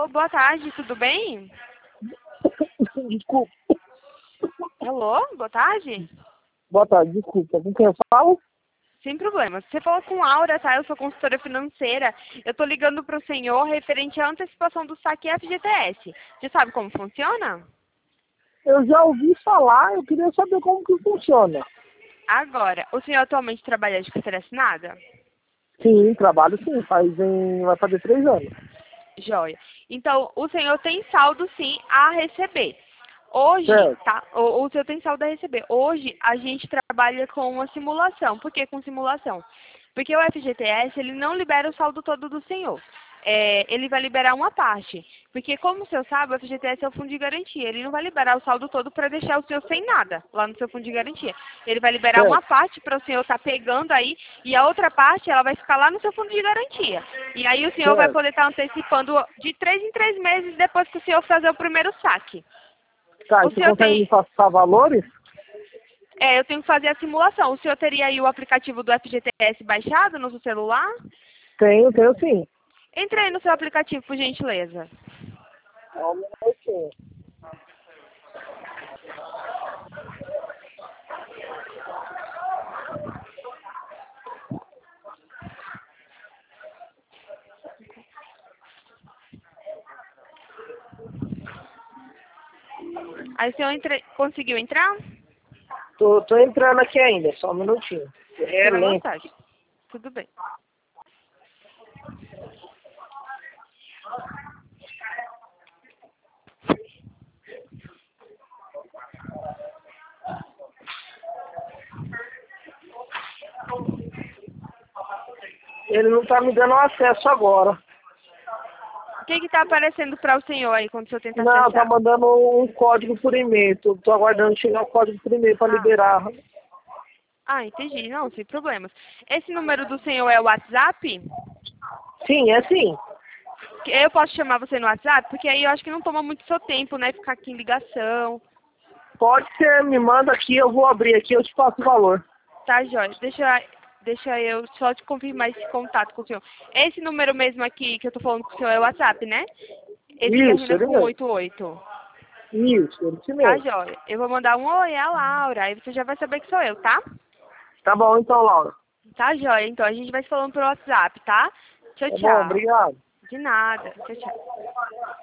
Alô, boa tarde, tudo bem? Desculpa. Alô, boa tarde? Boa tarde, desculpa. Com quem eu falo? Sem problema. Você falou com Aura, tá? Eu sou consultora financeira. Eu tô ligando pro senhor referente à antecipação do saque FGTS. Você sabe como funciona? Eu já ouvi falar, eu queria saber como que funciona. Agora, o senhor atualmente trabalha de carteira assinada? Sim, trabalho sim, vai fazer 3 anos. Joia. Então, o senhor tem saldo sim a receber. Hoje, Certo, tá? O senhor tem saldo a receber. Hoje a gente trabalha com uma simulação. Por que com simulação? Porque o FGTS ele não libera o saldo todo do senhor. Ele vai liberar uma parte. Porque, como o senhor sabe, o FGTS é o fundo de garantia. Ele não vai liberar o saldo todo para deixar o senhor sem nada lá no seu fundo de garantia. Ele vai liberar uma certo, parte para o senhor estar pegando aí e a outra parte ela vai ficar lá no seu fundo de garantia. E aí o senhor vai certo. poder estar antecipando de 3 em 3 meses depois que o senhor fazer o primeiro saque. Tá, O e você senhor consegue me tem. passar valores? Eu tenho que fazer a simulação. O senhor teria aí o aplicativo do FGTS baixado no seu celular? Tenho sim. Entre aí no seu aplicativo, por gentileza. É um minutinho. Aí o senhor conseguiu entrar? Tô entrando aqui ainda, só um minutinho. É Fique à lento. vontade. Tudo bem. Ele não tá me dando acesso agora. O que está aparecendo para o senhor aí quando o senhor tenta Não, tá acessar? mandando um código por e-mail. Tô aguardando chegar o código por e-mail pra Ah, liberar. entendi. Não, sem problemas. Esse número do senhor é o WhatsApp? Sim, é sim. Eu posso chamar você no WhatsApp? Porque aí eu acho que não toma muito seu tempo, né? Ficar aqui em ligação. Pode ser, me manda aqui, eu vou abrir aqui, eu te passo o valor. Tá, Jóia. Deixa eu só te confirmar esse contato com o senhor. Esse número mesmo aqui que eu tô falando com o senhor é o WhatsApp, né? Esse que Isso, termina ele com mesmo. 88. Isso, ele Tá, mesmo. Jóia. Eu vou mandar um oi, é a Laura. Aí você já vai saber que sou eu, tá? Tá bom então, Laura. Tá, Jóia. Então a gente vai se falando pelo WhatsApp, tá? Tchau, Tá bom, tchau. obrigado. De nada. Tchau, tchau.